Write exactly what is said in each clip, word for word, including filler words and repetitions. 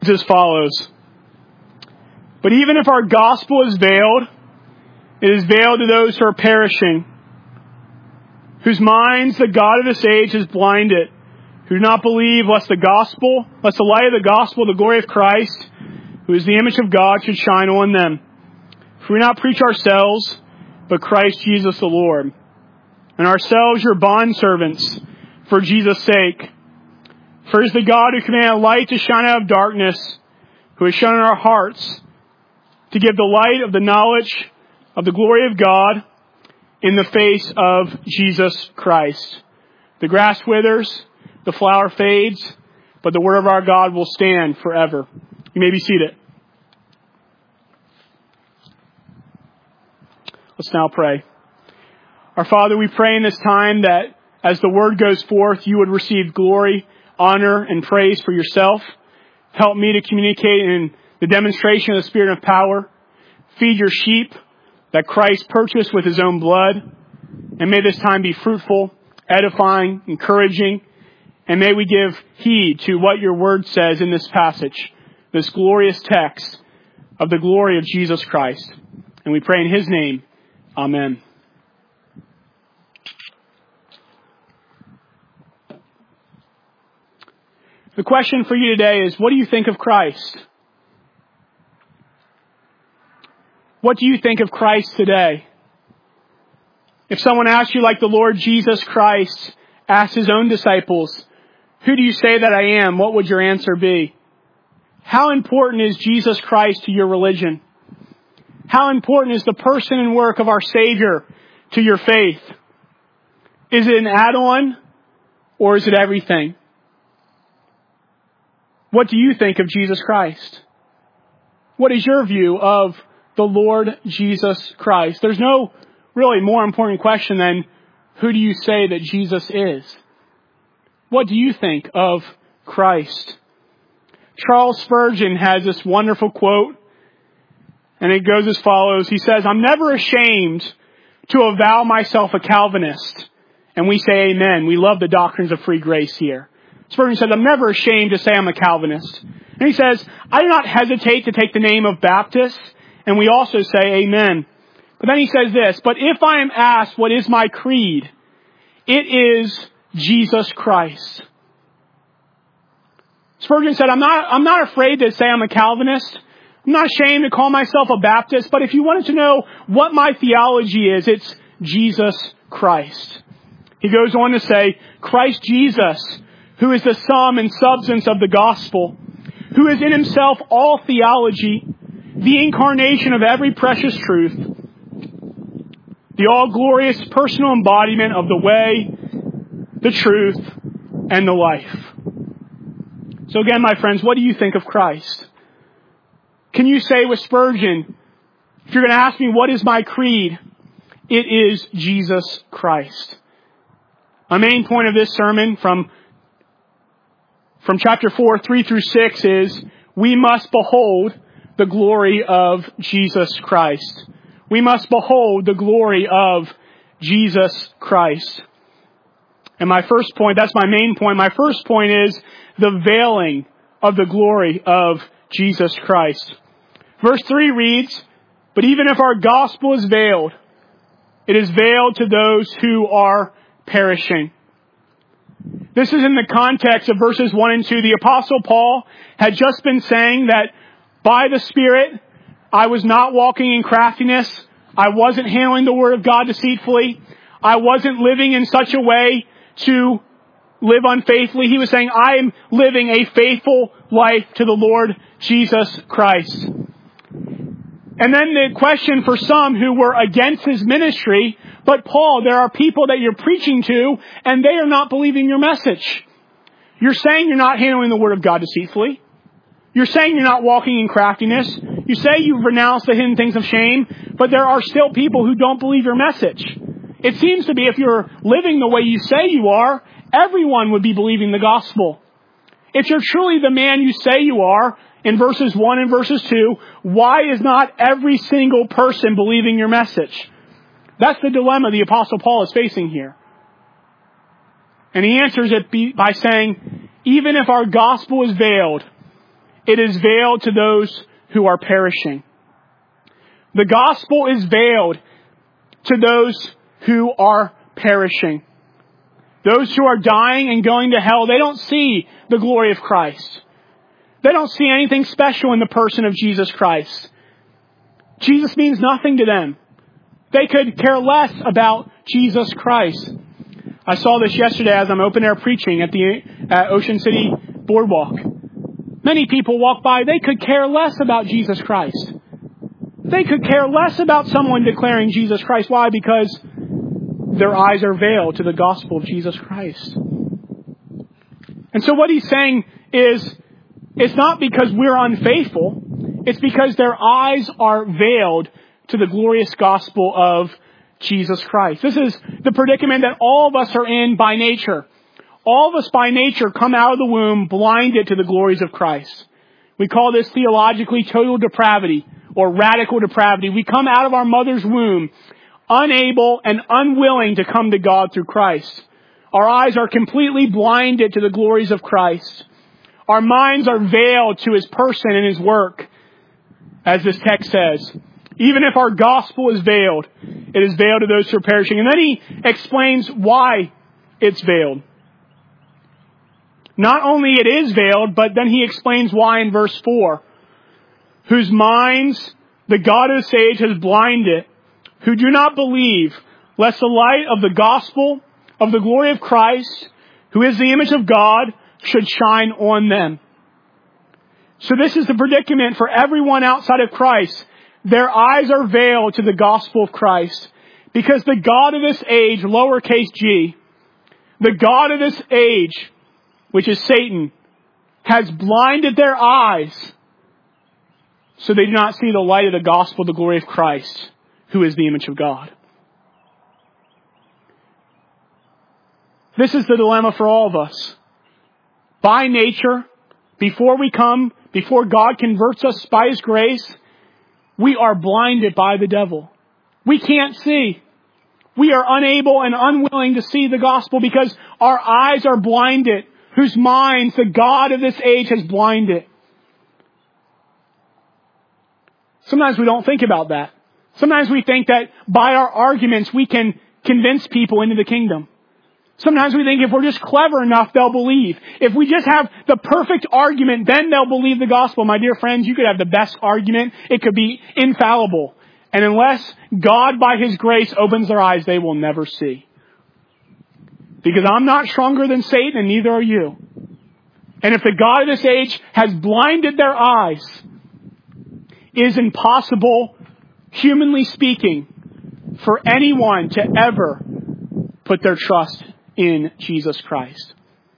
as follows. But even if our gospel is veiled, it is veiled to those who are perishing, whose minds the God of this age has blinded, who do not believe lest the gospel, lest the light of the gospel, the glory of Christ, who is the image of God, should shine on them. For we do not preach ourselves, but Christ Jesus the Lord, and ourselves your bondservants for Jesus' sake. For it is the God who commanded light to shine out of darkness, who has shone in our hearts to give the light of the knowledge of the glory of God in the face of Jesus Christ. The grass withers, the flower fades, but the word of our God will stand forever. You may be seated. Let's now pray. Our Father, we pray in this time that as the word goes forth, you would receive glory, honor, and praise for yourself. Help me to communicate in the demonstration of the Spirit of power. Feed your sheep that Christ purchased with his own blood. And may this time be fruitful, edifying, encouraging. And may we give heed to what your word says in this passage, this glorious text of the glory of Jesus Christ. And we pray in his name. Amen. The question for you today is, what do you think of Christ? What do you think of Christ today? If someone asks you like the Lord Jesus Christ asked his own disciples, who do you say that I am? What would your answer be? How important is Jesus Christ to your religion? How important is the person and work of our Savior to your faith? Is it an add-on or is it everything? What do you think of Jesus Christ? What is your view of the Lord Jesus Christ? There's no really more important question than who do you say that Jesus is? What do you think of Christ? Charles Spurgeon has this wonderful quote, and it goes as follows. He says, I'm never ashamed to avow myself a Calvinist. And we say amen. We love the doctrines of free grace here. Spurgeon says, I'm never ashamed to say I'm a Calvinist. And he says, I do not hesitate to take the name of Baptist. And we also say amen. But then he says this, but if I am asked what is my creed, it is Jesus Christ. Spurgeon said, I'm not, I'm not afraid to say I'm a Calvinist. I'm not ashamed to call myself a Baptist, but if you wanted to know what my theology is, it's Jesus Christ. He goes on to say, Christ Jesus, who is the sum and substance of the gospel, who is in himself all theology, the incarnation of every precious truth, the all-glorious personal embodiment of the way, the truth, and the life. So again, my friends, what do you think of Christ? Can you say with Spurgeon, if you're going to ask me what is my creed, it is Jesus Christ. My main point of this sermon from, from chapter four, three through six is we must behold the glory of Jesus Christ. We must behold the glory of Jesus Christ. And my first point, that's my main point. My first point is the veiling of the glory of Jesus Christ. Verse three reads, but even if our gospel is veiled, it is veiled to those who are perishing. This is in the context of verses one and two. The Apostle Paul had just been saying that by the Spirit, I was not walking in craftiness. I wasn't handling the Word of God deceitfully. I wasn't living in such a way to live unfaithfully. He was saying, I am living a faithful life to the Lord Jesus Christ. And then the question for some who were against his ministry, but Paul, there are people that you're preaching to, and they are not believing your message. You're saying you're not handling the Word of God deceitfully. You're saying you're not walking in craftiness. You say you've renounced the hidden things of shame, but there are still people who don't believe your message. It seems to be if you're living the way you say you are, everyone would be believing the gospel. If you're truly the man you say you are, in verses one and verses two, why is not every single person believing your message? That's the dilemma the Apostle Paul is facing here. And he answers it by saying, even if our gospel is veiled, it is veiled to those who are perishing. The gospel is veiled to those who are perishing. Those who are dying and going to hell, they don't see the glory of Christ. They don't see anything special in the person of Jesus Christ. Jesus means nothing to them. They could care less about Jesus Christ. I saw this yesterday as I'm open air preaching at the at Ocean City Boardwalk. Many people walk by, they could care less about Jesus Christ. They could care less about someone declaring Jesus Christ. Why? Because their eyes are veiled to the gospel of Jesus Christ. And so what he's saying is, it's not because we're unfaithful. It's because their eyes are veiled to the glorious gospel of Jesus Christ. This is the predicament that all of us are in by nature. All of us by nature come out of the womb blinded to the glories of Christ. We call this theologically total depravity or radical depravity. We come out of our mother's womb unable and unwilling to come to God through Christ. Our eyes are completely blinded to the glories of Christ. Our minds are veiled to His person and His work, as this text says. Even if our gospel is veiled, it is veiled to those who are perishing. And then he explains why it's veiled. Not only it is veiled, but then he explains why in verse four. Whose minds the God of this age has blinded, who do not believe, lest the light of the gospel of the glory of Christ, who is the image of God, should shine on them. So this is the predicament for everyone outside of Christ. Their eyes are veiled to the gospel of Christ, because the God of this age, lowercase g, the God of this age, which is Satan, has blinded their eyes so they do not see the light of the gospel, the glory of Christ, who is the image of God. This is the dilemma for all of us. By nature, before we come, before God converts us by His grace, we are blinded by the devil. We can't see. We are unable and unwilling to see the gospel because our eyes are blinded, whose minds the God of this age has blinded. Sometimes we don't think about that. Sometimes we think that by our arguments we can convince people into the kingdom. Sometimes we think if we're just clever enough, they'll believe. If we just have the perfect argument, then they'll believe the gospel. My dear friends, you could have the best argument. It could be infallible. And unless God, by His grace, opens their eyes, they will never see. Because I'm not stronger than Satan, and neither are you. And if the God of this age has blinded their eyes, it is impossible, humanly speaking, for anyone to ever put their trust in Jesus Christ.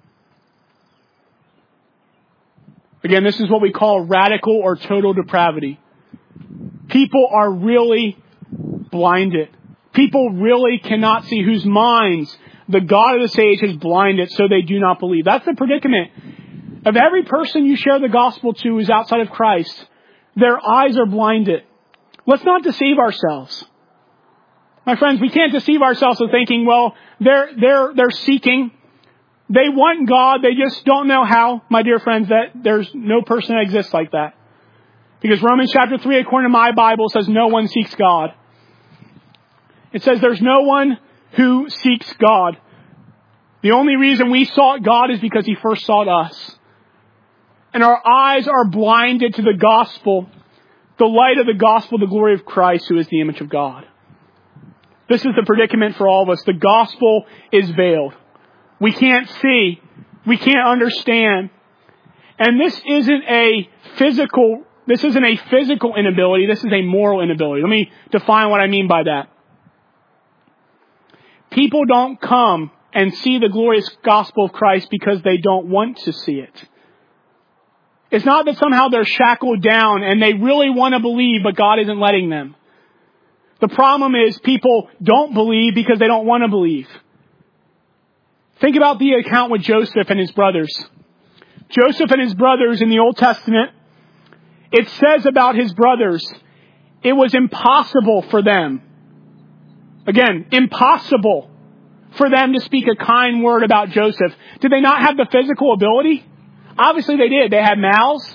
Again, this is what we call radical or total depravity. People are really blinded. People really cannot see, whose minds the God of this age has blinded, so they do not believe. That's the predicament of every person you share the gospel to who's outside of Christ. Their eyes are blinded. Let's not deceive ourselves. My friends, we can't deceive ourselves with thinking, well, they're, they're, they're seeking. They want God. They just don't know how. My dear friends, that there's no person that exists like that. Because Romans chapter three, according to my Bible, says no one seeks God. It says there's no one who seeks God. The only reason we sought God is because He first sought us. And our eyes are blinded to the gospel, the light of the gospel, the glory of Christ, who is the image of God. This is the predicament for all of us. The gospel is veiled. We can't see. We can't understand. And this isn't a physical, this isn't a physical inability. This is a moral inability. Let me define what I mean by that. People don't come and see the glorious gospel of Christ because they don't want to see it. It's not that somehow they're shackled down and they really want to believe, but God isn't letting them. The problem is people don't believe because they don't want to believe. Think about the account with Joseph and his brothers. Joseph and his brothers in the Old Testament, it says about his brothers, it was impossible for them. Again, impossible for them to speak a kind word about Joseph. Did they not have the physical ability? Obviously they did. They had mouths.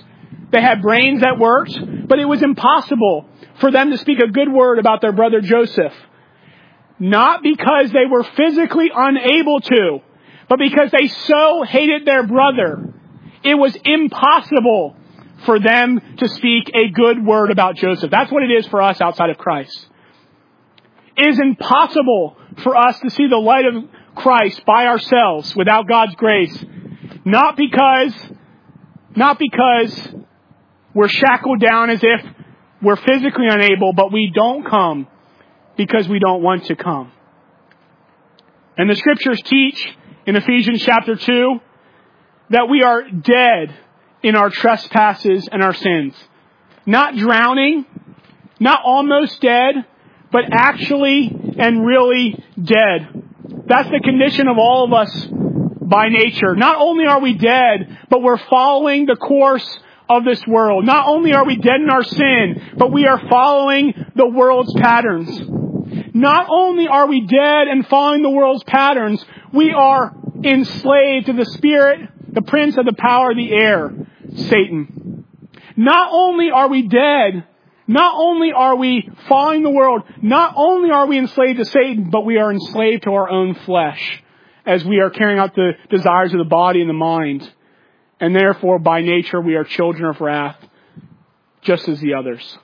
They had brains that worked, but it was impossible for them to speak a good word about their brother Joseph. Not because they were physically unable to, but because they so hated their brother. It was impossible for them to speak a good word about Joseph. That's what it is for us outside of Christ. It is impossible for us to see the light of Christ by ourselves without God's grace. Not because, not because we're shackled down as if we're physically unable, but we don't come because we don't want to come. And the scriptures teach in Ephesians chapter two that we are dead in our trespasses and our sins. Not drowning, not almost dead, but actually and really dead. That's the condition of all of us by nature. Not only are we dead, but we're following the course of this world. Not only are we dead in our sin, but we are following the world's patterns. Not only are we dead and following the world's patterns, we are enslaved to the spirit, the prince of the power of the air, Satan. Not only are we dead, not only are we following the world, not only are we enslaved to Satan, but we are enslaved to our own flesh as we are carrying out the desires of the body and the mind. And therefore, by nature, we are children of wrath, just as the others.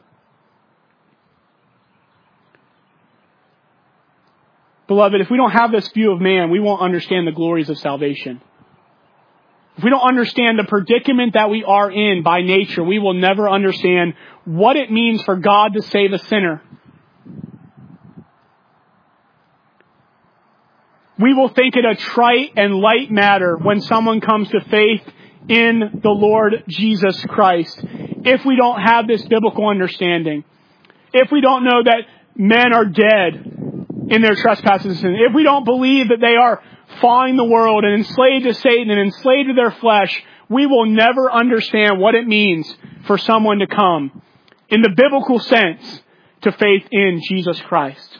Beloved, if we don't have this view of man, we won't understand the glories of salvation. If we don't understand the predicament that we are in by nature, we will never understand what it means for God to save a sinner. We will think it a trite and light matter when someone comes to faith in the Lord Jesus Christ. If we don't have this biblical understanding. If we don't know that men are dead in their trespasses and if we don't believe that they are following the world and enslaved to Satan and enslaved to their flesh, we will never understand what it means for someone to come, in the biblical sense, to faith in Jesus Christ.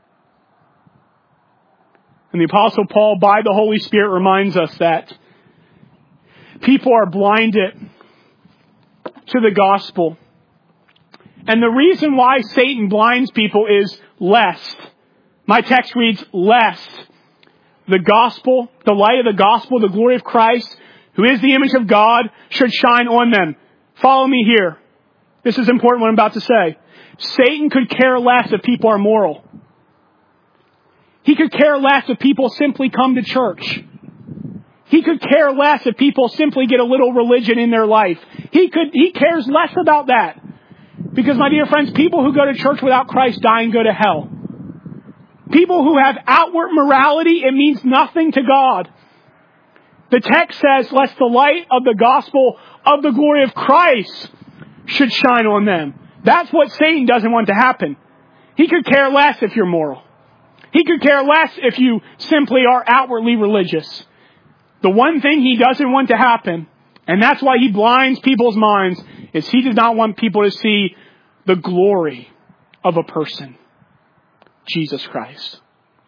And the Apostle Paul, by the Holy Spirit, reminds us that people are blinded to the gospel. And the reason why Satan blinds people is lest. My text reads, lest the gospel, the light of the gospel, the glory of Christ, who is the image of God, should shine on them. Follow me here. This is important what I'm about to say. Satan could care less if people are moral. He could care less if people simply come to church. He could care less if people simply get a little religion in their life. He could, he cares less about that. Because, my dear friends, people who go to church without Christ die and go to hell. People who have outward morality, it means nothing to God. The text says, lest the light of the gospel of the glory of Christ should shine on them. That's what Satan doesn't want to happen. He could care less if you're moral. He could care less if you simply are outwardly religious. The one thing he doesn't want to happen, and that's why he blinds people's minds, is he does not want people to see the glory of a person. Jesus Christ.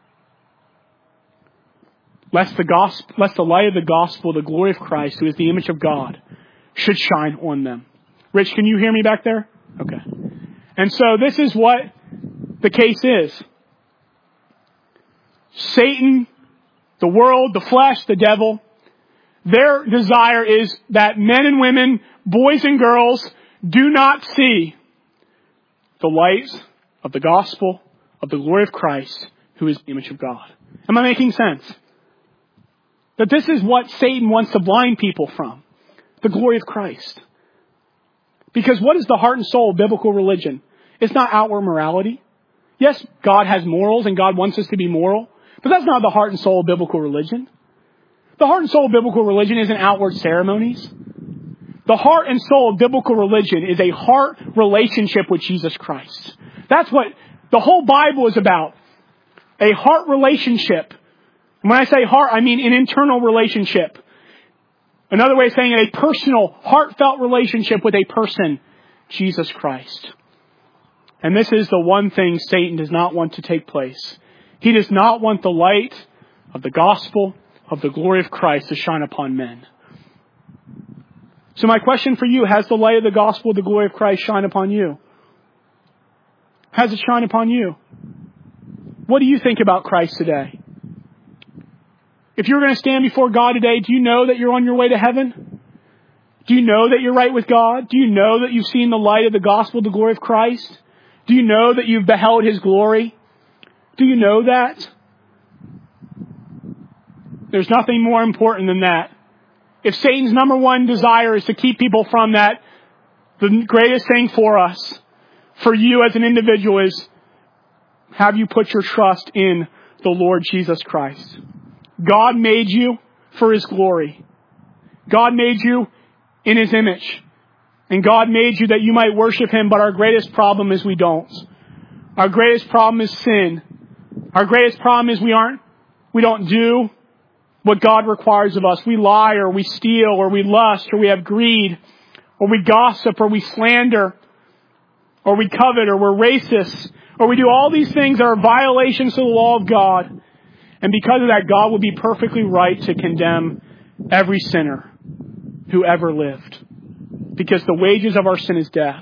Lest the gospel, lest the light of the gospel, the glory of Christ, who is the image of God, should shine on them. Rich, can you hear me back there? Okay. And so this is what the case is. Satan, the world, the flesh, the devil, their desire is that men and women, boys and girls, do not see the light of the gospel, of the glory of Christ, who is the image of God. Am I making sense? That this is what Satan wants to blind people from. The glory of Christ. Because what is the heart and soul of biblical religion? It's not outward morality. Yes, God has morals and God wants us to be moral. But that's not the heart and soul of biblical religion. The heart and soul of biblical religion isn't outward ceremonies. The heart and soul of biblical religion is a heart relationship with Jesus Christ. That's what the whole Bible is about. A heart relationship. And when I say heart, I mean an internal relationship. Another way of saying it, a personal, heartfelt relationship with a person, Jesus Christ. And this is the one thing Satan does not want to take place. He does not want the light of the gospel, of the glory of Christ to shine upon men. So my question for you, has the light of the gospel, the glory of Christ, shine upon you? Has it shine upon you? What do you think about Christ today? If you're going to stand before God today, do you know that you're on your way to heaven? Do you know that you're right with God? Do you know that you've seen the light of the gospel, the glory of Christ? Do you know that you've beheld His glory? Do you know that? There's nothing more important than that. If Satan's number one desire is to keep people from that, the greatest thing for us, for you as an individual, is have you put your trust in the Lord Jesus Christ. God made you for His glory. God made you in His image. And God made you that you might worship Him, but our greatest problem is we don't. Our greatest problem is sin. Our greatest problem is we aren't, we don't do what God requires of us. We lie, or we steal, or we lust, or we have greed, or we gossip, or we slander, or we covet, or we're racist, or we do all these things that are violations to the law of God. And because of that, God will be perfectly right to condemn every sinner who ever lived. Because the wages of our sin is death.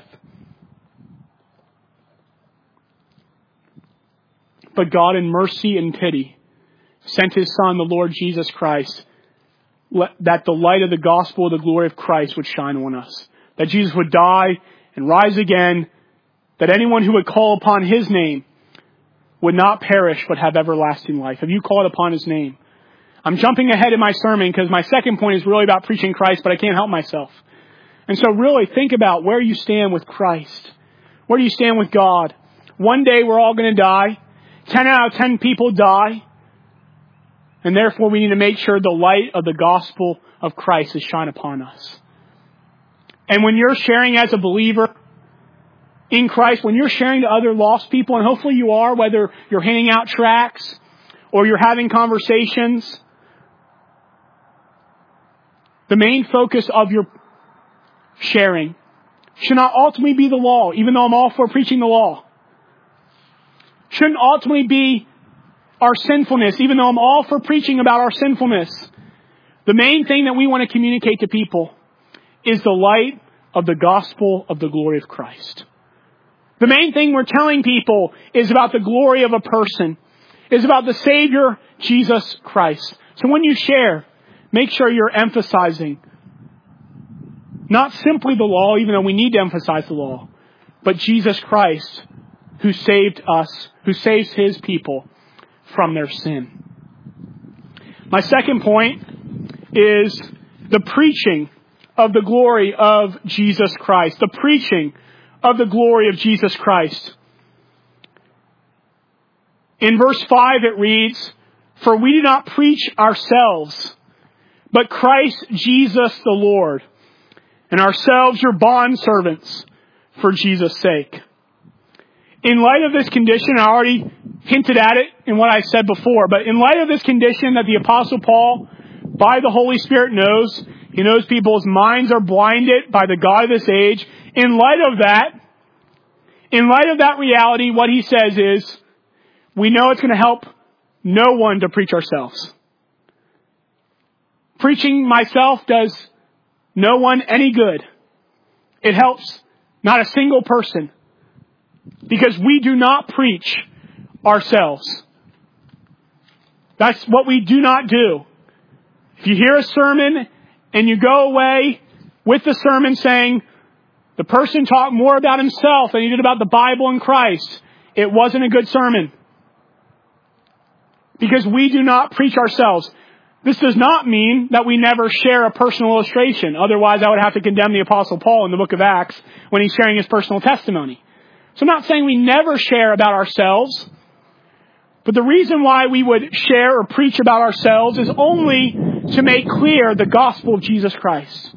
But God, in mercy and pity, sent His Son, the Lord Jesus Christ, that the light of the gospel, the glory of Christ, would shine on us. That Jesus would die and rise again. That anyone who would call upon His name would not perish but have everlasting life. Have you called upon His name? I'm jumping ahead in my sermon because my second point is really about preaching Christ, but I can't help myself. And so really think about where you stand with Christ. Where do you stand with God? One day we're all going to die. Ten out of ten people die. And therefore we need to make sure the light of the gospel of Christ is shine upon us. And when you're sharing as a believer in Christ, when you're sharing to other lost people, and hopefully you are, whether you're handing out tracts or you're having conversations, the main focus of your sharing should not ultimately be the law, even though I'm all for preaching the law. Shouldn't ultimately be our sinfulness, even though I'm all for preaching about our sinfulness. The main thing that we want to communicate to people is the light of the gospel of the glory of Christ. The main thing we're telling people is about the glory of a person, is about the Savior, Jesus Christ. So when you share, make sure you're emphasizing not simply the law, even though we need to emphasize the law, but Jesus Christ, who saved us, who saves His people from their sin. My second point is the preaching of the glory of Jesus Christ. The preaching of the glory of Jesus Christ. In verse five it reads, "For we do not preach ourselves, but Christ Jesus the Lord, and ourselves your bondservants for Jesus' sake." In light of this condition, I already hinted at it in what I said before, but in light of this condition that the Apostle Paul, by the Holy Spirit, knows, he knows people's minds are blinded by the God of this age. In light of that, in light of that reality, what he says is, we know it's going to help no one to preach ourselves. Preaching myself does no one any good. It helps not a single person. Because we do not preach ourselves. That's what we do not do. If you hear a sermon and you go away with the sermon saying, the person talked more about himself than he did about the Bible and Christ, it wasn't a good sermon. Because we do not preach ourselves. This does not mean that we never share a personal illustration. Otherwise, I would have to condemn the Apostle Paul in the book of Acts when he's sharing his personal testimony. So I'm not saying we never share about ourselves, but the reason why we would share or preach about ourselves is only to make clear the gospel of Jesus Christ.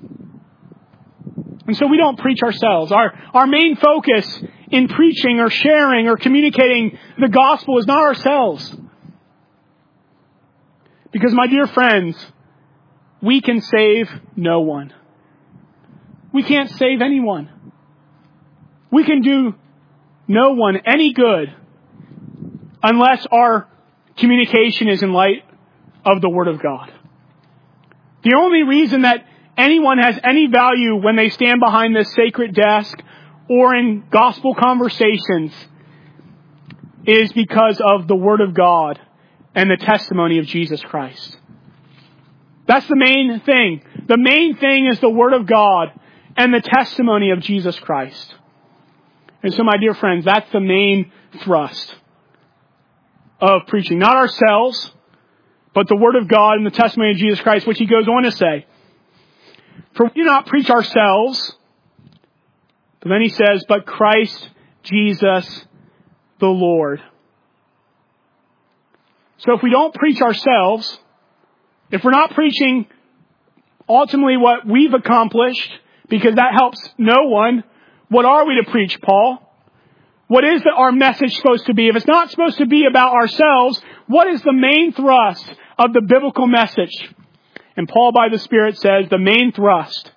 And so we don't preach ourselves. Our, our main focus in preaching or sharing or communicating the gospel is not ourselves. Because, my dear friends, we can save no one. We can't save anyone. We can do no one any good unless our communication is in light of the Word of God. The only reason that anyone has any value when they stand behind this sacred desk or in gospel conversations is because of the Word of God and the testimony of Jesus Christ. That's the main thing. The main thing is the Word of God and the testimony of Jesus Christ. And so, my dear friends, that's the main thrust of preaching. Not ourselves, but the Word of God and the testimony of Jesus Christ, which he goes on to say, for we do not preach ourselves, but then he says, but Christ Jesus the Lord. So if we don't preach ourselves, if we're not preaching ultimately what we've accomplished, because that helps no one, what are we to preach, Paul? What is the, our message supposed to be? If it's not supposed to be about ourselves, what is the main thrust of the biblical message? And Paul, by the Spirit, says the main thrust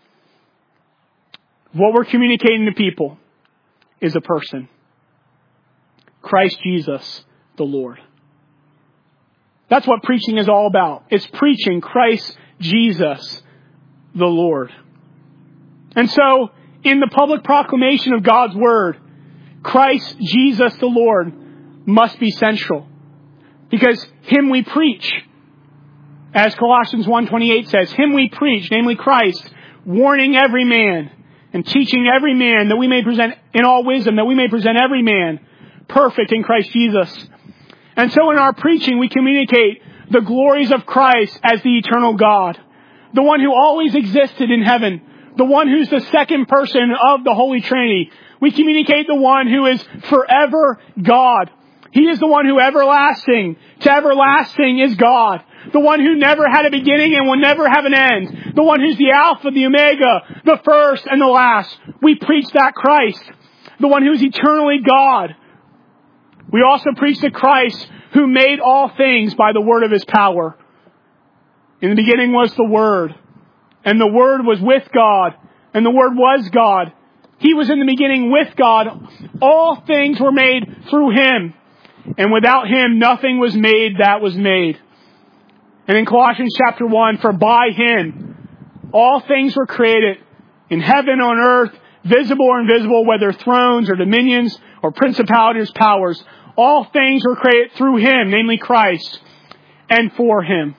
of what we're communicating to people is a person. Christ Jesus, the Lord. That's what preaching is all about. It's preaching Christ Jesus, the Lord. And so, in the public proclamation of God's Word, Christ Jesus, the Lord, must be central. Because him we preach. As Colossians one twenty-eight says, him we preach, namely Christ, warning every man and teaching every man that we may present in all wisdom, that we may present every man perfect in Christ Jesus. And so in our preaching, we communicate the glories of Christ as the eternal God, the one who always existed in heaven, the one who's the second person of the Holy Trinity. We communicate the one who is forever God. He is the one who everlasting to everlasting is God. The one who never had a beginning and will never have an end. The one who's the Alpha, the Omega, the first and the last. We preach that Christ. The one who's eternally God. We also preach the Christ who made all things by the word of his power. In the beginning was the Word, and the Word was with God, and the Word was God. He was in the beginning with God. All things were made through him, and without him nothing was made that was made. And in Colossians chapter one, for by him all things were created in heaven, on earth, visible or invisible, whether thrones or dominions or principalities, powers. All things were created through him, namely Christ, and for him.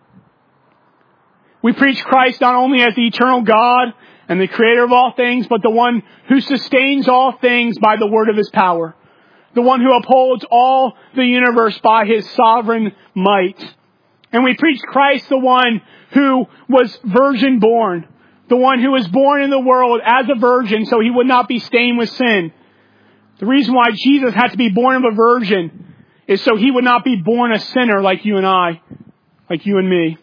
We preach Christ not only as the eternal God and the creator of all things, but the one who sustains all things by the word of his power. The one who upholds all the universe by his sovereign might. And we preach Christ, the one who was virgin born. The one who was born in the world as a virgin so he would not be stained with sin. The reason why Jesus had to be born of a virgin is so he would not be born a sinner like you and I, like you and me.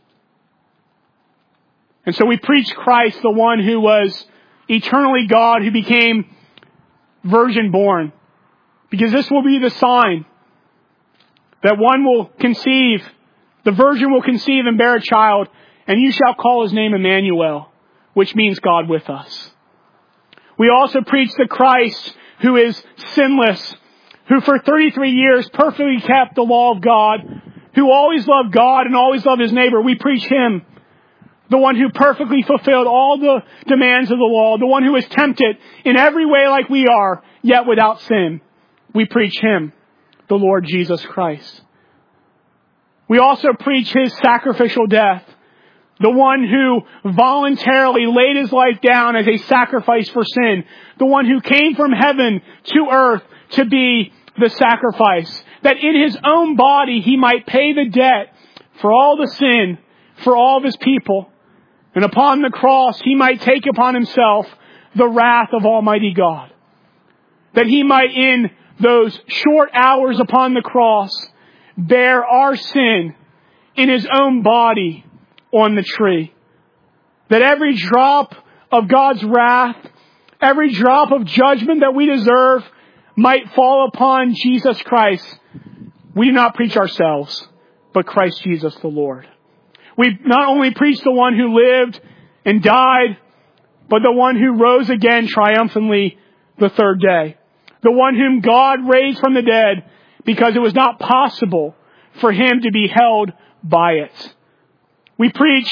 And so we preach Christ, the one who was eternally God, who became virgin born. Because this will be the sign that one will conceive, the virgin will conceive and bear a child, and you shall call his name Emmanuel, which means God with us. We also preach the Christ who is sinless, who for thirty-three years perfectly kept the law of God, who always loved God and always loved his neighbor. We preach him. The one who perfectly fulfilled all the demands of the law. The one who was tempted in every way like we are, yet without sin. We preach him, the Lord Jesus Christ. We also preach his sacrificial death. The one who voluntarily laid his life down as a sacrifice for sin. The one who came from heaven to earth to be the sacrifice. That in his own body he might pay the debt for all the sin, for all of his people. And upon the cross, he might take upon himself the wrath of Almighty God. That he might, in those short hours upon the cross, bear our sin in his own body on the tree. That every drop of God's wrath, every drop of judgment that we deserve might fall upon Jesus Christ. We do not preach ourselves, but Christ Jesus the Lord. We not only preach the one who lived and died, but the one who rose again triumphantly the third day. The one whom God raised from the dead because it was not possible for him to be held by it. We preach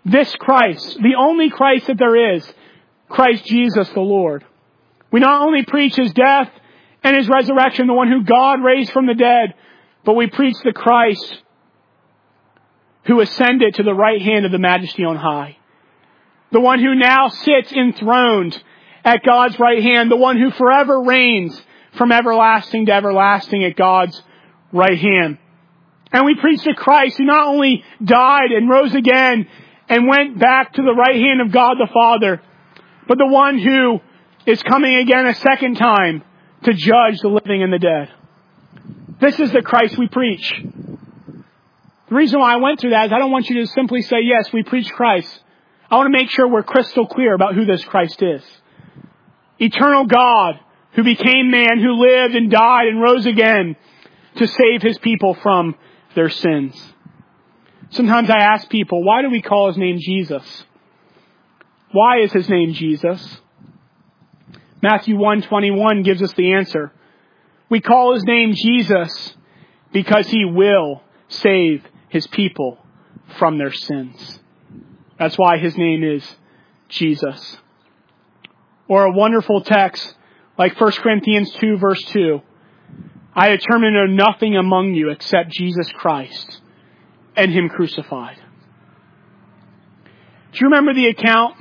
this Christ, the only Christ that there is, Christ Jesus the Lord. We not only preach his death and his resurrection, the one who God raised from the dead, but we preach the Christ who ascended to the right hand of the Majesty on high. The one who now sits enthroned at God's right hand. The one who forever reigns from everlasting to everlasting at God's right hand. And we preach the Christ who not only died and rose again and went back to the right hand of God the Father, but the one who is coming again a second time to judge the living and the dead. This is the Christ we preach. The reason why I went through that is I don't want you to simply say, yes, we preach Christ. I want to make sure we're crystal clear about who this Christ is. Eternal God who became man, who lived and died and rose again to save his people from their sins. Sometimes I ask people, why do we call his name Jesus? Why is his name Jesus? Matthew one twenty-one gives us the answer. We call his name Jesus because he will save his people from their sins. That's why his name is Jesus. Or a wonderful text like First Corinthians two verse two. I determine to know nothing among you except Jesus Christ and him crucified. Do you remember the account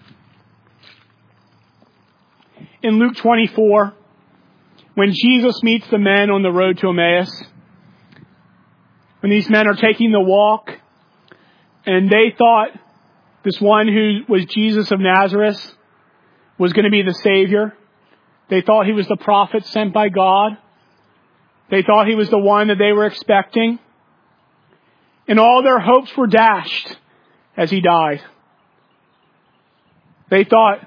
in Luke twenty-four when Jesus meets the men on the road to Emmaus? When these men are taking the walk and they thought this one who was Jesus of Nazareth was going to be the Savior. They thought he was the prophet sent by God. They thought he was the one that they were expecting. And all their hopes were dashed as he died. They thought,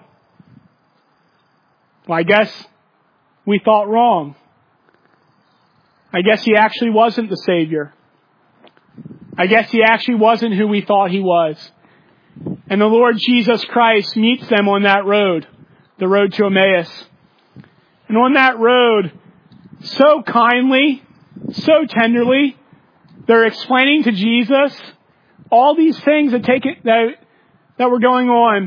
well, I guess we thought wrong. I guess he actually wasn't the Savior. I guess he actually wasn't who we thought he was. And the Lord Jesus Christ meets them on that road, the road to Emmaus. And on that road, so kindly, so tenderly, they're explaining to Jesus all these things that take it, that, that were going on.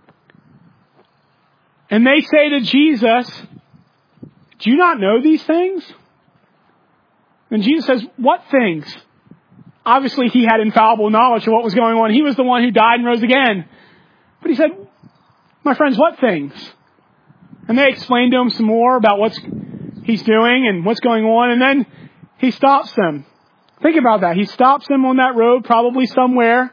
And they say to Jesus, do you not know these things? And Jesus says, what things? Obviously, he had infallible knowledge of what was going on. He was the one who died and rose again. But he said, my friends, what things? And they explained to him some more about what he's doing and what's going on. And then he stops them. Think about that. He stops them on that road, probably somewhere.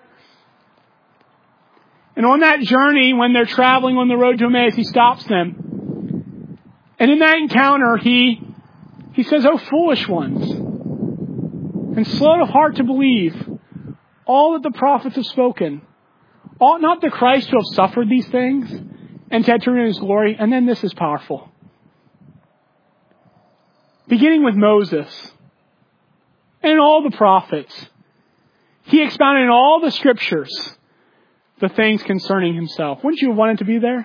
And on that journey, when they're traveling on the road to Emmaus, he stops them. And in that encounter, he, he says, oh, foolish ones, and slow of heart to believe all that the prophets have spoken. Ought not the Christ to have suffered these things and to enter into his glory? And then this is powerful. Beginning with Moses and all the prophets, he expounded in all the scriptures the things concerning himself. Wouldn't you have wanted to be there?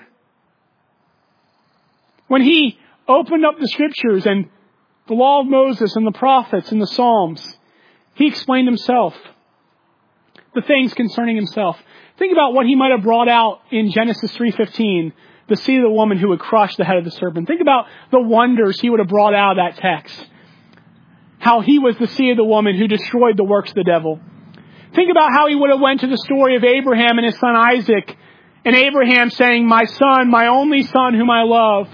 When he opened up the scriptures and the law of Moses and the prophets and the Psalms, he explained himself, the things concerning himself. Think about what he might have brought out in Genesis three fifteen, the seed of the woman who would crush the head of the serpent. Think about the wonders he would have brought out of that text. How he was the seed of the woman who destroyed the works of the devil. Think about how he would have went to the story of Abraham and his son Isaac, and Abraham saying, my son, my only son whom I love.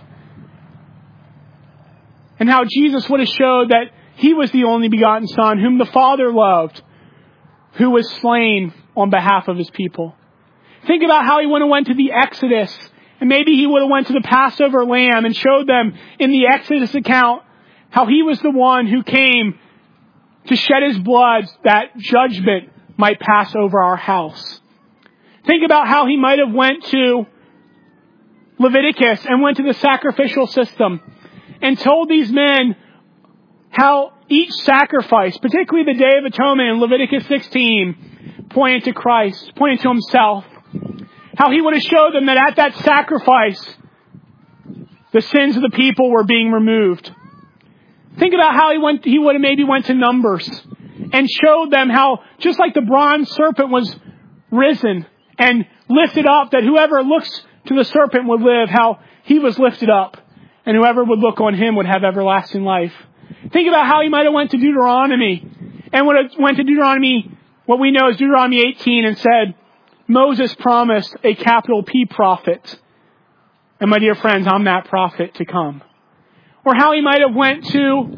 And how Jesus would have showed that he was the only begotten son whom the Father loved, who was slain on behalf of his people. Think about how he would have went to the Exodus, and maybe he would have went to the Passover lamb and showed them in the Exodus account how he was the one who came to shed his blood that judgment might pass over our house. Think about how he might have went to Leviticus and went to the sacrificial system and told these men how each sacrifice, particularly the Day of Atonement in Leviticus sixteen, pointed to Christ, pointed to himself. How he would have showed them that at that sacrifice, the sins of the people were being removed. Think about how he went, he would have maybe went to Numbers and showed them how, just like the bronze serpent was risen and lifted up, that whoever looks to the serpent would live, how he was lifted up, and whoever would look on him would have everlasting life. Think about how he might have went to Deuteronomy, and would have went to Deuteronomy, what we know is Deuteronomy eighteen, and said, Moses promised a capital P prophet. And my dear friends, I'm that prophet to come. Or how he might have went to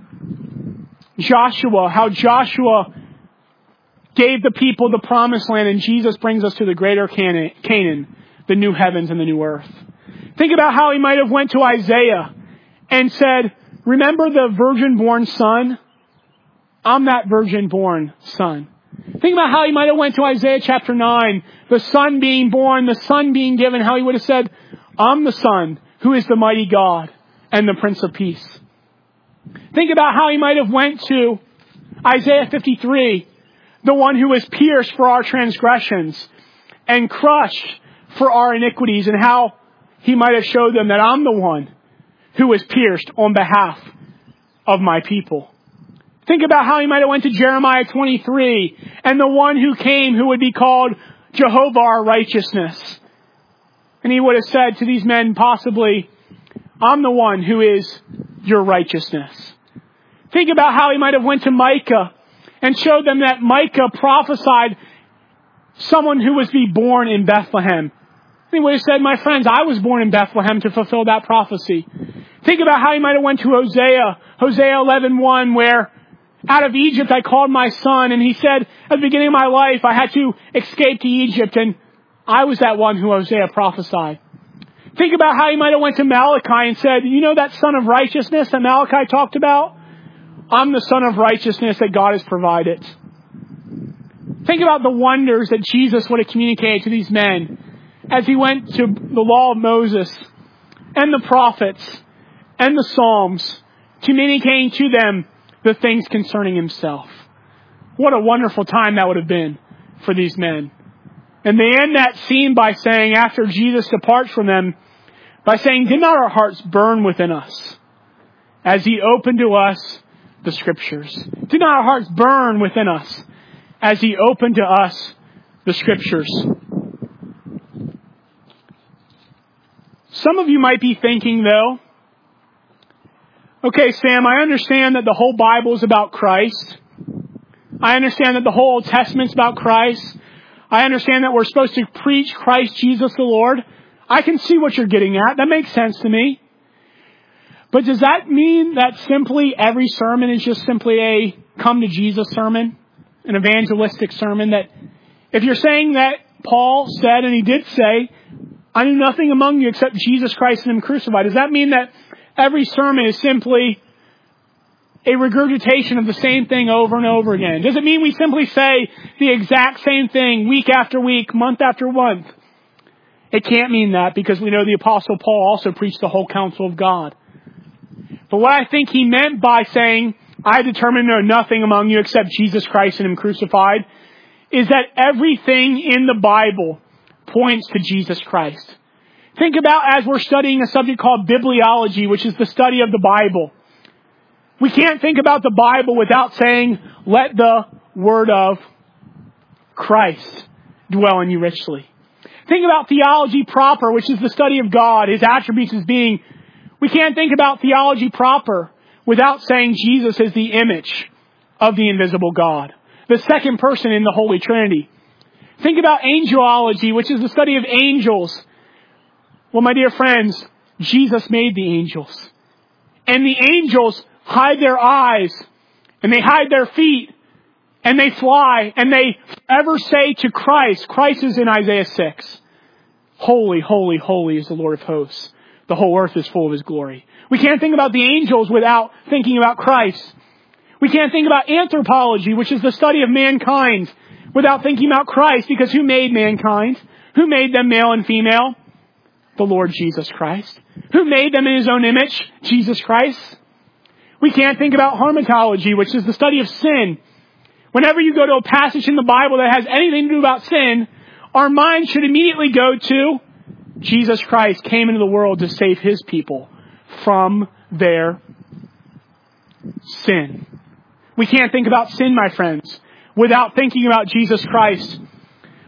Joshua, how Joshua gave the people the promised land, and Jesus brings us to the greater Canaan, the new heavens and the new earth. Think about how he might have went to Isaiah and said, remember the virgin-born son? I'm that virgin-born son. Think about how he might have went to Isaiah chapter nine, the son being born, the son being given, how he would have said, I'm the son who is the mighty God and the Prince of Peace. Think about how he might have went to Isaiah fifty-three, the one who was pierced for our transgressions and crushed for our iniquities, and how he might have showed them that I'm the one who was pierced on behalf of my people. Think about how he might have went to Jeremiah twenty-three, and the one who came who would be called Jehovah our righteousness. And he would have said to these men possibly, I'm the one who is your righteousness. Think about how he might have went to Micah and showed them that Micah prophesied someone who was to be born in Bethlehem. And he would have said, my friends, I was born in Bethlehem to fulfill that prophecy. Think about how he might have went to Hosea, Hosea eleven one, where out of Egypt I called my son, and he said, at the beginning of my life I had to escape to Egypt, and I was that one who Hosea prophesied. Think about how he might have went to Malachi and said, you know that son of righteousness that Malachi talked about? I'm the son of righteousness that God has provided. Think about the wonders that Jesus would have communicated to these men as he went to the law of Moses and the prophets and the Psalms, communicating to them the things concerning himself. What a wonderful time that would have been for these men. And they end that scene by saying, after Jesus departs from them, by saying, did not our hearts burn within us as he opened to us the Scriptures? Did not our hearts burn within us as he opened to us the Scriptures? Some of you might be thinking, though, okay, Sam, I understand that the whole Bible is about Christ. I understand that the whole Old Testament is about Christ. I understand that we're supposed to preach Christ Jesus the Lord. I can see what you're getting at. That makes sense to me. But does that mean that simply every sermon is just simply a come to Jesus sermon, an evangelistic sermon? That if you're saying that Paul said, and he did say, I knew nothing among you except Jesus Christ and him crucified, does that mean that every sermon is simply a regurgitation of the same thing over and over again? Does it mean we simply say the exact same thing week after week, month after month? It can't mean that, because we know the Apostle Paul also preached the whole counsel of God. But what I think he meant by saying, I determined to know nothing among you except Jesus Christ and him crucified, is that everything in the Bible points to Jesus Christ. Think about, as we're studying a subject called bibliology, which is the study of the Bible. We can't think about the Bible without saying, let the word of Christ dwell in you richly. Think about theology proper, which is the study of God, his attributes as being. We can't think about theology proper without saying Jesus is the image of the invisible God, the second person in the Holy Trinity. Think about angelology, which is the study of angels. Well, my dear friends, Jesus made the angels. And the angels hide their eyes, and they hide their feet, and they fly, and they ever say to Christ, Christ is in Isaiah six, holy, holy, holy is the Lord of hosts. The whole earth is full of his glory. We can't think about the angels without thinking about Christ. We can't think about anthropology, which is the study of mankind, without thinking about Christ, because who made mankind? Who made them male and female? The Lord Jesus Christ. Who made them in his own image? Jesus Christ. We can't think about harmatology, which is the study of sin. Whenever you go to a passage in the Bible that has anything to do about sin, our mind should immediately go to Jesus Christ came into the world to save his people from their sin. We can't think about sin, my friends, without thinking about Jesus Christ.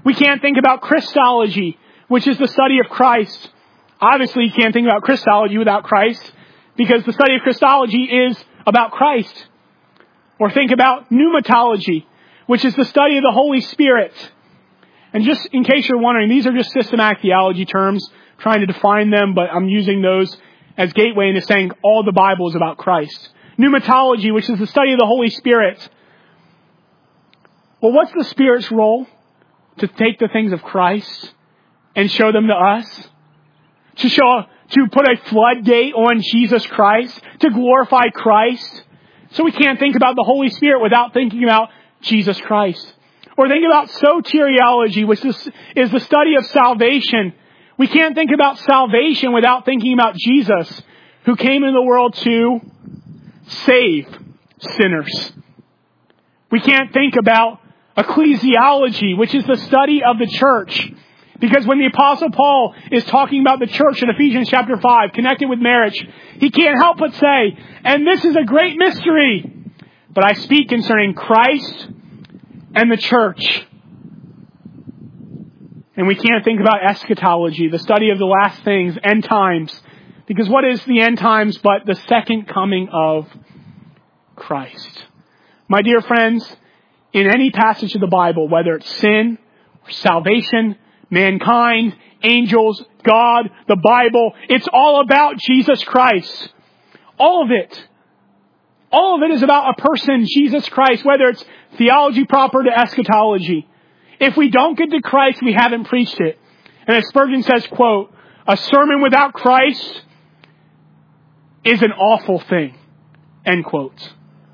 We can't think about Christology, which is the study of Christ. Obviously, you can't think about Christology without Christ, because the study of Christology is about Christ. Or think about pneumatology, which is the study of the Holy Spirit. And just in case you're wondering, these are just systematic theology terms, trying to define them, but I'm using those as gateway into saying all the Bible is about Christ. Pneumatology, which is the study of the Holy Spirit. Well, what's the Spirit's role? To take the things of Christ and show them to us? To show, to put a floodgate on Jesus Christ? To glorify Christ? So we can't think about the Holy Spirit without thinking about Jesus Christ. Or think about soteriology, which is, is the study of salvation. We can't think about salvation without thinking about Jesus, who came into the world to save sinners. We can't think about ecclesiology, which is the study of the church. Because when the Apostle Paul is talking about the church in Ephesians chapter five, connected with marriage, he can't help but say, and this is a great mystery, but I speak concerning Christ and the church. And we can't think about eschatology, the study of the last things, end times. Because what is the end times but the second coming of Christ? My dear friends, in any passage of the Bible, whether it's sin or salvation, mankind, angels, God, the Bible, it's all about Jesus Christ. All of it. All of it is about a person, Jesus Christ, whether it's theology proper to eschatology. If we don't get to Christ, we haven't preached it. And as Spurgeon says, quote, a sermon without Christ is an awful thing, end quote.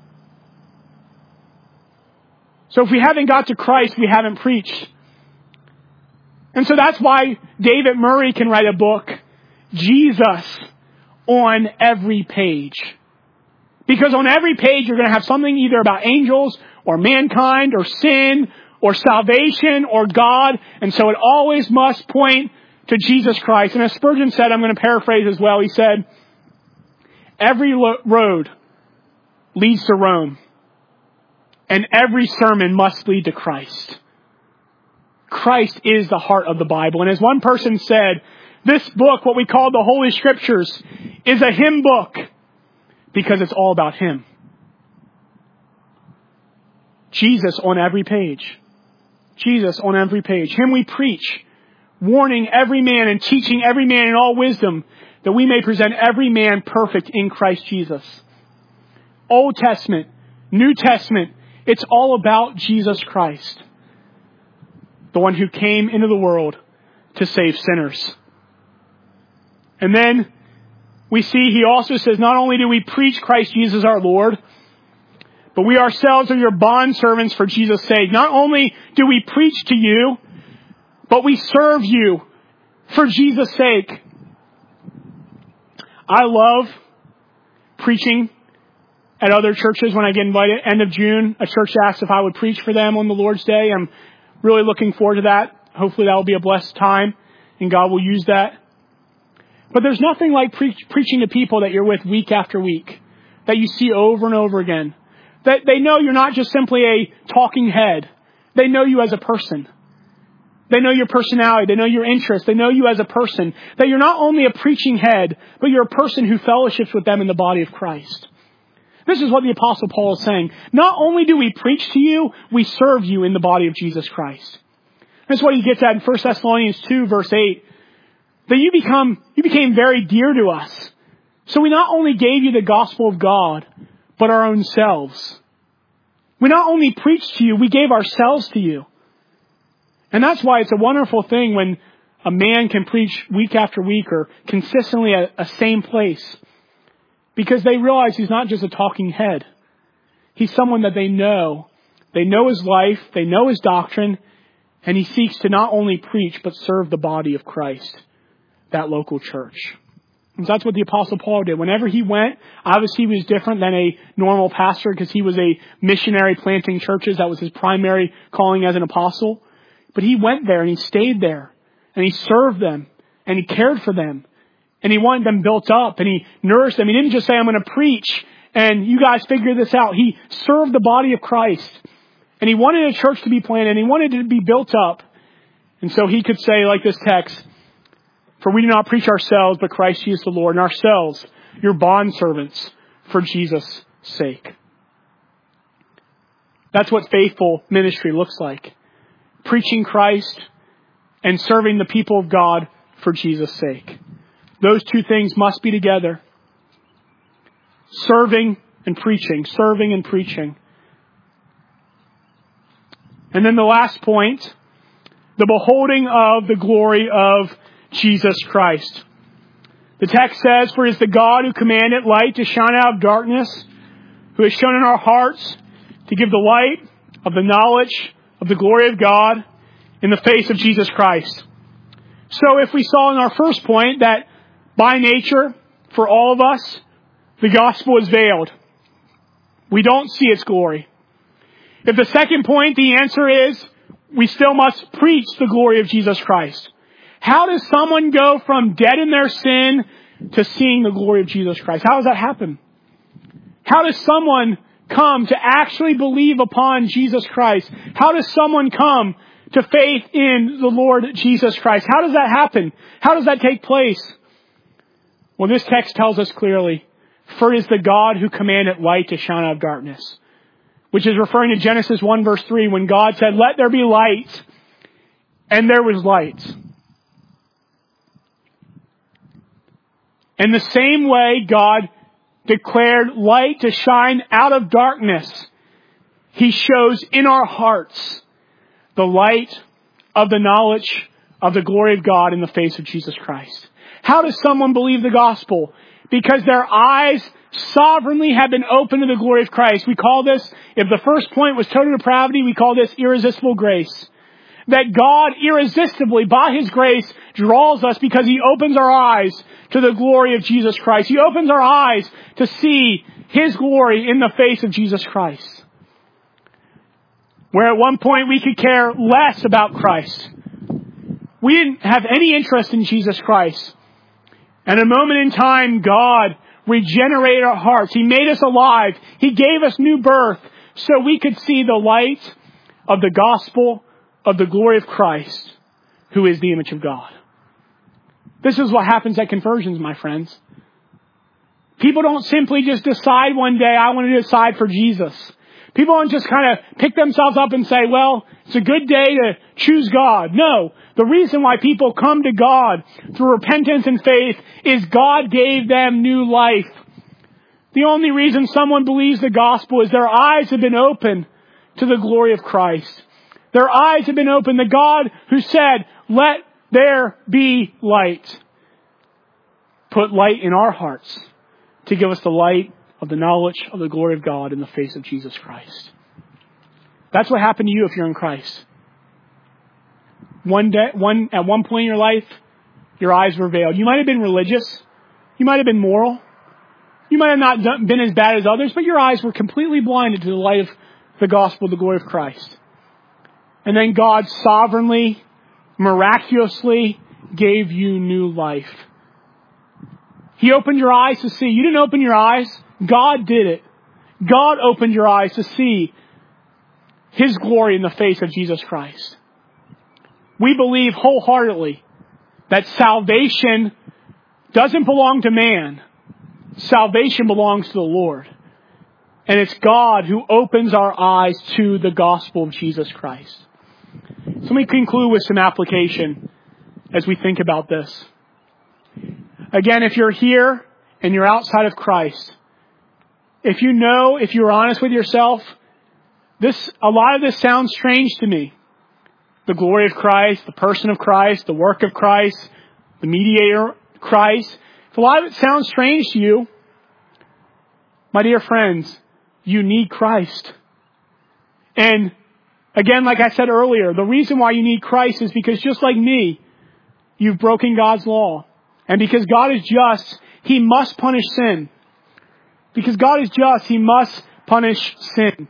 So if we haven't got to Christ, we haven't preached. And so that's why David Murray can write a book, Jesus on every page. Because on every page you're going to have something either about angels or mankind or sin or salvation or God. And so it always must point to Jesus Christ. And as Spurgeon said, I'm going to paraphrase as well, he said, every lo- road leads to Rome. And every sermon must lead to Christ. Christ is the heart of the Bible. And as one person said, this book, what we call the Holy Scriptures, is a hymn book because it's all about Him. Jesus on every page. Jesus on every page. Him we preach, warning every man and teaching every man in all wisdom, that we may present every man perfect in Christ Jesus. Old Testament, New Testament, it's all about Jesus Christ, the one who came into the world to save sinners. And then we see he also says, not only do we preach Christ Jesus our Lord, but we ourselves are your bondservants for Jesus' sake. Not only do we preach to you, but we serve you for Jesus' sake. I love preaching at other churches when I get invited. End of June, a church asked if I would preach for them on the Lord's Day. I'm really looking forward to that. Hopefully that will be a blessed time and God will use that. But there's nothing like pre- preaching to people that you're with week after week, that you see over and over again. That they know you're not just simply a talking head. They know you as a person. They know your personality. They know your interests. They know you as a person. That you're not only a preaching head, but you're a person who fellowships with them in the body of Christ. This is what the Apostle Paul is saying. Not only do we preach to you, we serve you in the body of Jesus Christ. That's what he gets at in First Thessalonians two, verse eight. That you become, you became very dear to us. So we not only gave you the gospel of God, but our own selves. We not only preached to you, we gave ourselves to you. And that's why it's a wonderful thing when a man can preach week after week or consistently at a same place. Because they realize he's not just a talking head. He's someone that they know. They know his life, they know his doctrine, and he seeks to not only preach, but serve the body of Christ, that local church. And so that's what the Apostle Paul did. Whenever he went, obviously he was different than a normal pastor because he was a missionary planting churches. That was his primary calling as an apostle. But he went there and he stayed there and he served them and he cared for them and he wanted them built up and he nourished them. He didn't just say, I'm going to preach and you guys figure this out. He served the body of Christ and he wanted a church to be planted and he wanted it to be built up. And so he could say, like this text, for we do not preach ourselves, but Christ Jesus the Lord, and ourselves, your bondservants, for Jesus' sake. That's what faithful ministry looks like. Preaching Christ and serving the people of God for Jesus' sake. Those two things must be together. Serving and preaching. Serving and preaching. And then the last point, the beholding of the glory of Jesus Christ. The text says, for it is the God who commanded light to shine out of darkness, who has shone in our hearts to give the light of the knowledge of the glory of God in the face of Jesus Christ. So if we saw in our first point that by nature, for all of us, the gospel is veiled. We don't see its glory. If the second point, the answer is, we still must preach the glory of Jesus Christ. How does someone go from dead in their sin to seeing the glory of Jesus Christ? How does that happen? How does someone come to actually believe upon Jesus Christ? How does someone come to faith in the Lord Jesus Christ? How does that happen? How does that take place? Well, this text tells us clearly, for it is the God who commanded light to shine out of darkness, which is referring to Genesis one verse three, when God said, let there be light, and there was light. In the same way God declared light to shine out of darkness, He shows in our hearts the light of the knowledge of the glory of God in the face of Jesus Christ. How does someone believe the gospel? Because their eyes sovereignly have been opened to the glory of Christ. We call this, if the first point was total depravity, we call this irresistible grace. That God irresistibly, by His grace, draws us because He opens our eyes to the glory of Jesus Christ. He opens our eyes to see His glory in the face of Jesus Christ. Where at one point we could care less about Christ. We didn't have any interest in Jesus Christ. And a moment in time, God regenerated our hearts. He made us alive. He gave us new birth so we could see the light of the gospel of the glory of Christ, who is the image of God. This is what happens at conversions, my friends. People don't simply just decide one day, I want to decide for Jesus. People don't just kind of pick themselves up and say, well, it's a good day to choose God. No. The reason why people come to God through repentance and faith is God gave them new life. The only reason someone believes the gospel is their eyes have been opened to the glory of Christ. Their eyes have been opened. The God who said, let there be light, put light in our hearts to give us the light of the knowledge of the glory of God in the face of Jesus Christ. That's what happened to you if you're in Christ. One day, one, at one point in your life, your eyes were veiled. You might have been religious. You might have been moral. You might have not done, been as bad as others, but your eyes were completely blinded to the light of the gospel, the glory of Christ. And then God sovereignly, miraculously gave you new life. He opened your eyes to see. You didn't open your eyes. God did it. God opened your eyes to see His glory in the face of Jesus Christ. We believe wholeheartedly that salvation doesn't belong to man. Salvation belongs to the Lord. And it's God who opens our eyes to the gospel of Jesus Christ. So let me conclude with some application as we think about this. Again, if you're here and you're outside of Christ, if you know, if you're honest with yourself, this, a lot of this sounds strange to me. The glory of Christ, the person of Christ, the work of Christ, the mediator, Christ. If a lot of it sounds strange to you, my dear friends, you need Christ. And again, like I said earlier, the reason why you need Christ is because just like me, you've broken God's law. And because God is just, He must punish sin. Because God is just, He must punish sin.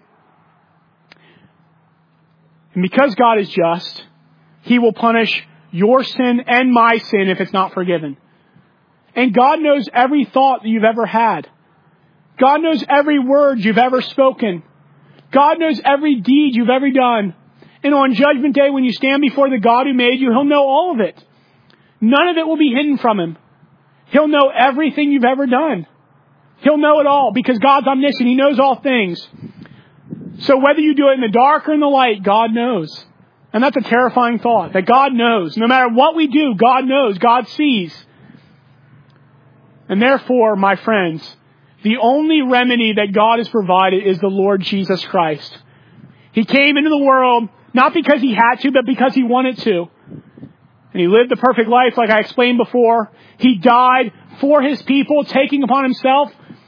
And because God is just, He will punish your sin and my sin if it's not forgiven. And God knows every thought that you've ever had. God knows every word you've ever spoken. God knows every deed you've ever done. And on Judgment Day, when you stand before the God who made you, He'll know all of it. None of it will be hidden from Him. He'll know everything you've ever done. He'll know it all because God's omniscient. He knows all things. So whether you do it in the dark or in the light, God knows. And that's a terrifying thought, that God knows. No matter what we do, God knows. God sees. And therefore, my friends, the only remedy that God has provided is the Lord Jesus Christ. He came into the world not because He had to, but because He wanted to. And He lived the perfect life like I explained before. He died for His people, taking upon Himself.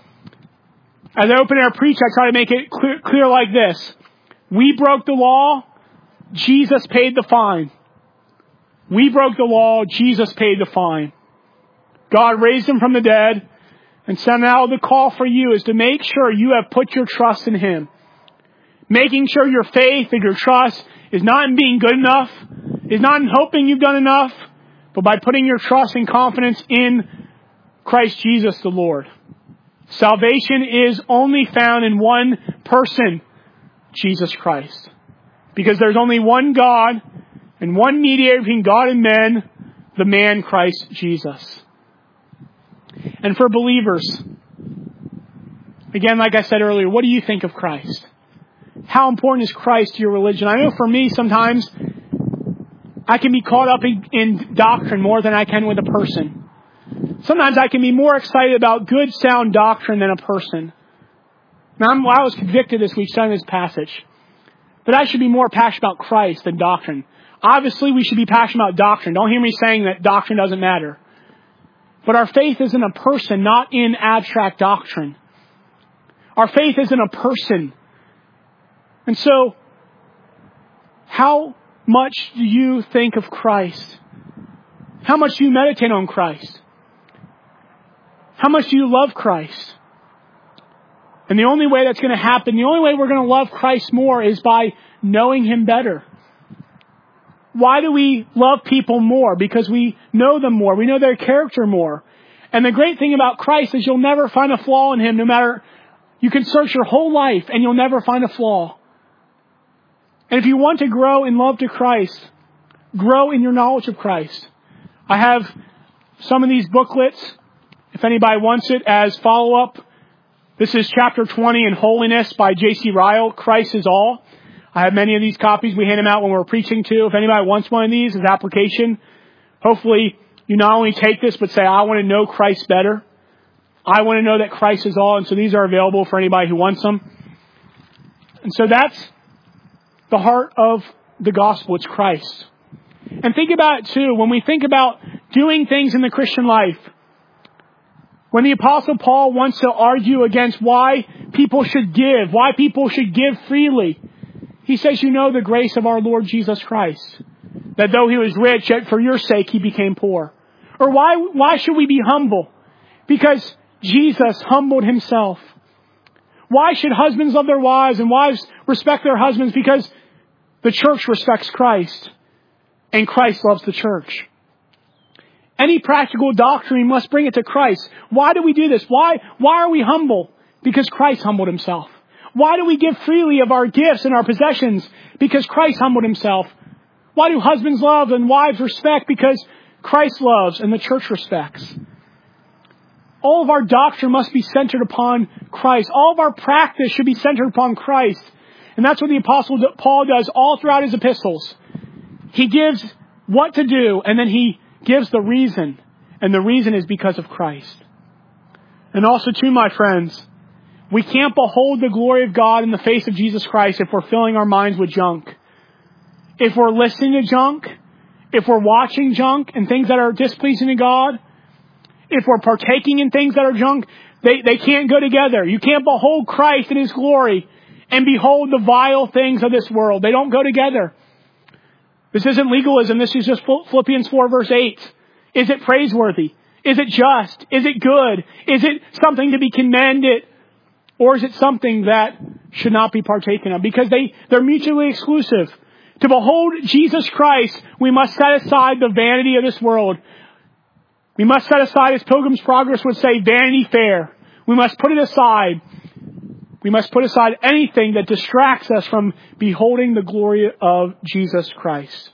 As I open air preach, I try to make it clear, clear like this. We broke the law. Jesus paid the fine. We broke the law. Jesus paid the fine. God raised Him from the dead. And so now the call for you is to make sure you have put your trust in Him. Making sure your faith and your trust is not in being good enough, is not in hoping you've done enough, but by putting your trust and confidence in Christ Jesus the Lord. Salvation is only found in one person, Jesus Christ. Because there's only one God and one mediator between God and men, the man Christ Jesus. And for believers, again, like I said earlier, what do you think of Christ? How important is Christ to your religion? I know for me, sometimes I can be caught up in, in doctrine more than I can with a person. Sometimes I can be more excited about good, sound doctrine than a person. Now, I'm, I was convicted this week studying this passage. But I should be more passionate about Christ than doctrine. Obviously, we should be passionate about doctrine. Don't hear me saying that doctrine doesn't matter. But our faith is in a person, not in abstract doctrine. Our faith is in a person. And so, how much do you think of Christ? How much do you meditate on Christ? How much do you love Christ? And the only way that's going to happen, the only way we're going to love Christ more is by knowing Him better. Why do we love people more? Because we know them more. We know their character more. And the great thing about Christ is you'll never find a flaw in Him, no matter, you can search your whole life and you'll never find a flaw. And if you want to grow in love to Christ, grow in your knowledge of Christ. I have some of these booklets, if anybody wants it, as follow-up. This is chapter twenty in Holiness by J C Ryle, Christ is All. I have many of these copies. We hand them out when we're preaching too. If anybody wants one of these as application, hopefully you not only take this, but say, I want to know Christ better. I want to know that Christ is all. And so these are available for anybody who wants them. And so that's the heart of the gospel. It's Christ. And think about it too. When we think about doing things in the Christian life, when the Apostle Paul wants to argue against why people should give, why people should give freely, he says, you know the grace of our Lord Jesus Christ, that though He was rich, yet for your sake He became poor. Or why, why should we be humble? Because Jesus humbled Himself. Why should husbands love their wives and wives respect their husbands? Because the church respects Christ and Christ loves the church. Any practical doctrine, we must bring it to Christ. Why do we do this? Why, why are we humble? Because Christ humbled Himself. Why do we give freely of our gifts and our possessions? Because Christ humbled Himself. Why do husbands love and wives respect? Because Christ loves and the church respects. All of our doctrine must be centered upon Christ. All of our practice should be centered upon Christ. And that's what the Apostle Paul does all throughout his epistles. He gives what to do, and then he gives the reason. And the reason is because of Christ. And also, too, my friends, we can't behold the glory of God in the face of Jesus Christ if we're filling our minds with junk. If we're listening to junk, if we're watching junk and things that are displeasing to God, if we're partaking in things that are junk, they, they can't go together. You can't behold Christ in His glory and behold the vile things of this world. They don't go together. This isn't legalism. This is just Philippians four verse eight. Is it praiseworthy? Is it just? Is it good? Is it something to be commended? Or is it something that should not be partaken of? Because they, they're mutually exclusive. To behold Jesus Christ, we must set aside the vanity of this world. We must set aside, as Pilgrim's Progress would say, Vanity Fair. We must put it aside. We must put aside anything that distracts us from beholding the glory of Jesus Christ.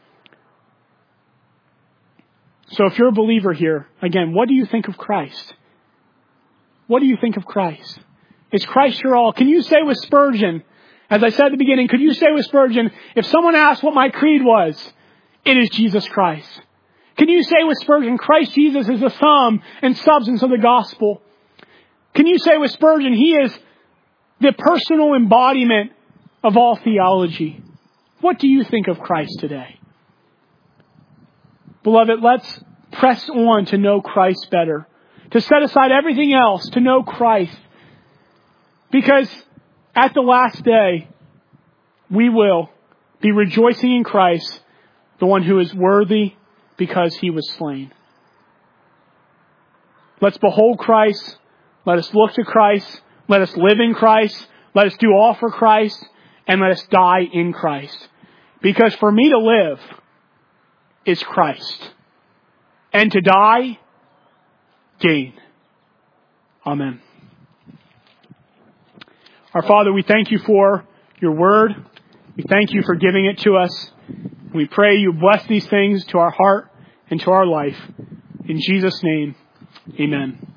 So if you're a believer here, again, what do you think of Christ? What do you think of Christ? Is Christ your all? Can you say with Spurgeon, as I said at the beginning, could you say with Spurgeon, if someone asked what my creed was, it is Jesus Christ? Can you say with Spurgeon, Christ Jesus is the sum and substance of the gospel? Can you say with Spurgeon, he is the personal embodiment of all theology? What do you think of Christ today? Beloved, let's press on to know Christ better, to set aside everything else, to know Christ. Because at the last day, we will be rejoicing in Christ, the one who is worthy because he was slain. Let's behold Christ. Let us look to Christ. Let us live in Christ. Let us do all for Christ. And let us die in Christ. Because for me to live is Christ. And to die, gain. Amen. Our Father, we thank you for your word. We thank you for giving it to us. We pray you bless these things to our heart and to our life. In Jesus' name, amen.